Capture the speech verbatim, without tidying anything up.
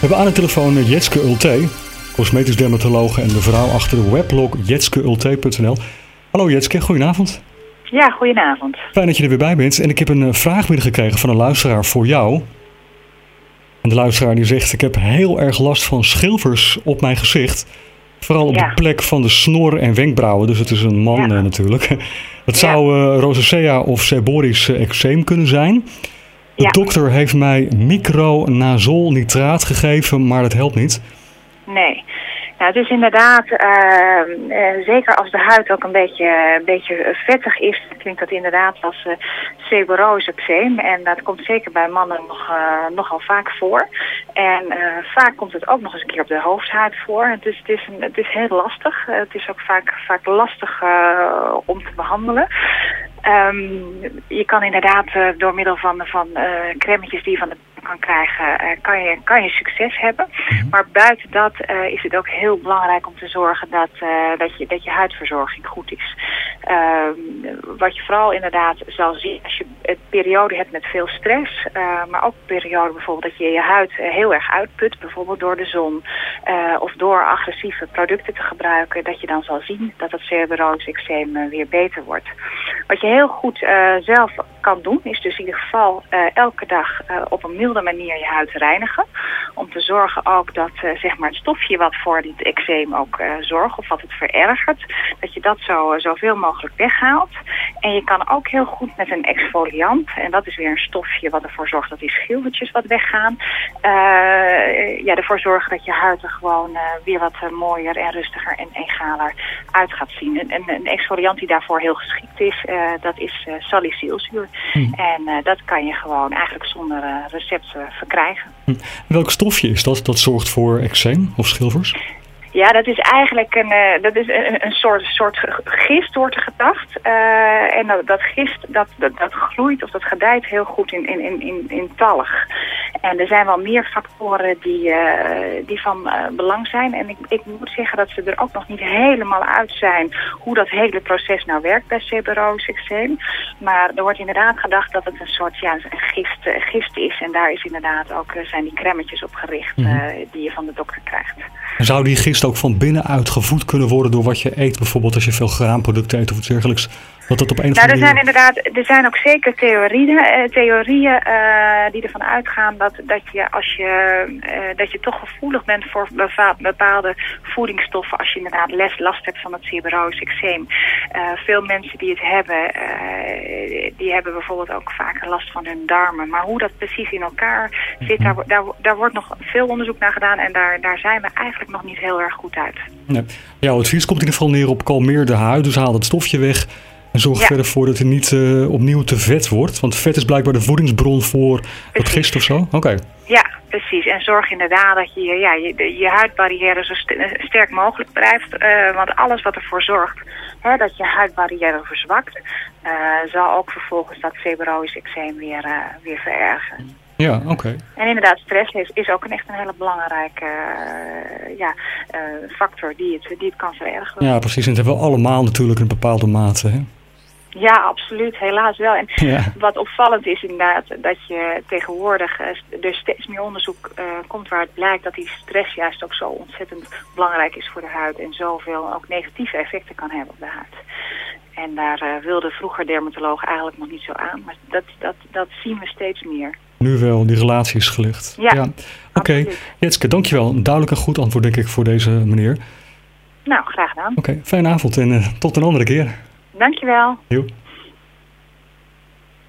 hebben aan de telefoon Jetske Ulte, cosmetisch dermatologe en de vrouw achter de weblog jetske ulte punt n l. Hallo Jetske, goedenavond. Ja, goedenavond. Fijn dat je er weer bij bent. En ik heb een vraag binnengekregen van een luisteraar voor jou. En de luisteraar die zegt, ik heb heel erg last van schilfers op mijn gezicht. Vooral op ja. de plek van de snor en wenkbrauwen. Dus het is een man ja. uh, natuurlijk. Het zou uh, rosacea of seborrheisch uh, eczeem kunnen zijn. De ja. dokter heeft mij micronazol nitraat gegeven, maar dat helpt niet. Nee. Nou, het is inderdaad, uh, uh, zeker als de huid ook een beetje, een beetje vettig is, klinkt dat inderdaad als uh, seborrhoïsch eczeem. En dat komt zeker bij mannen nog, uh, nogal vaak voor. En uh, vaak komt het ook nog eens een keer op de hoofdhuid voor. Dus het is, een, het is heel lastig. Uh, het is ook vaak, vaak lastig uh, om te behandelen. Um, je kan inderdaad uh, door middel van, van uh, crèmetjes die je van de kan krijgen, uh, kan, je, kan je succes hebben. Mm-hmm. Maar buiten dat uh, is het ook heel belangrijk om te zorgen dat, uh, dat, je, dat je huidverzorging goed is. Uh, wat je vooral inderdaad zal zien als je een periode hebt met veel stress, uh, maar ook een periode bijvoorbeeld dat je je huid uh, heel erg uitput, bijvoorbeeld door de zon uh, of door agressieve producten te gebruiken, dat je dan zal zien dat het seborrhoïsch eczeem uh, weer beter wordt. Wat je heel goed uh, zelf kan doen, is dus in ieder geval uh, elke dag uh, op een milde manier je huid reinigen. Om te zorgen ook dat uh, zeg maar het stofje wat voor dit eczeem ook uh, zorgt, of wat het verergert, dat je dat zo uh, zoveel mogelijk weghaalt. En je kan ook heel goed met een exfoliant, en dat is weer een stofje wat ervoor zorgt dat die schilfertjes wat weggaan, uh, ja, ervoor zorgen dat je huid er gewoon uh, weer wat uh, mooier en rustiger en egaler uit gaat zien. En, en een exfoliant die daarvoor heel geschikt is, uh, dat is uh, salicylzuur. Hmm. En uh, dat kan je gewoon eigenlijk zonder uh, recept uh, verkrijgen. Hmm. Welk stofje is dat dat zorgt voor eczeem of schilfers? Ja, dat is eigenlijk een, uh, dat is een, een soort, soort gist, wordt er gedacht. Uh, en dat, dat gist, dat, dat, dat groeit of dat gedijt heel goed in, in, in, in talg. En er zijn wel meer factoren die, uh, die van uh, belang zijn. En ik, ik moet zeggen dat ze er ook nog niet helemaal uit zijn hoe dat hele proces nou werkt bij seborrhoïsch eczeem. Maar er wordt inderdaad gedacht dat het een soort ja, een gist, uh, gist is. En daar is inderdaad ook, uh, zijn die crèmetjes op gericht uh, die je van de dokter krijgt. En zou die gist ook van binnenuit gevoed kunnen worden door wat je eet? Bijvoorbeeld als je veel graanproducten eet of iets dergelijks. Dat dat op een of nou, andere er zijn inderdaad, er zijn ook zeker theorieën, uh, theorieën uh, die ervan uitgaan dat, dat je als je uh, dat je toch gevoelig bent voor bepaalde voedingsstoffen als je inderdaad les, last hebt van het seborrhoïsch eczeem. Uh, veel mensen die het hebben, uh, die hebben bijvoorbeeld ook vaker last van hun darmen. Maar hoe dat precies in elkaar zit, daar, daar, daar wordt nog veel onderzoek naar gedaan en daar, daar zijn we eigenlijk nog niet heel erg goed uit. Nee. Jouw advies komt in ieder geval neer op kalmeer de huid, dus haal het stofje weg. En zorg ja. verder voor dat het niet uh, opnieuw te vet wordt. Want vet is blijkbaar de voedingsbron voor het gist of zo? Oké. Okay. Ja, precies. En zorg inderdaad dat je ja, je, je huidbarrière zo sterk mogelijk blijft. Uh, want alles wat ervoor zorgt hè, dat je huidbarrière verzwakt, uh, zal ook vervolgens dat seborrhoïsch eczeem weer, uh, weer verergeren. Ja, oké. Okay. En inderdaad, stress is, is ook een echt een hele belangrijke uh, ja, uh, factor die het, die het kan verergeren. Ja, precies. En dat hebben we allemaal natuurlijk in een bepaalde mate, hè? Ja, absoluut. Helaas wel. En ja. wat opvallend is inderdaad dat je tegenwoordig uh, er steeds meer onderzoek uh, komt waar het blijkt dat die stress juist ook zo ontzettend belangrijk is voor de huid en zoveel ook negatieve effecten kan hebben op de huid. En daar uh, wilde vroeger dermatoloog eigenlijk nog niet zo aan, maar dat, dat, dat zien we steeds meer. Nu wel, die relatie is gelegd. Ja, ja. Oké, okay. Jetske, dankjewel. Een duidelijk en goed antwoord denk ik voor deze meneer. Nou, graag gedaan. Oké, okay, fijne avond en uh, tot een andere keer. Dankjewel. Jo.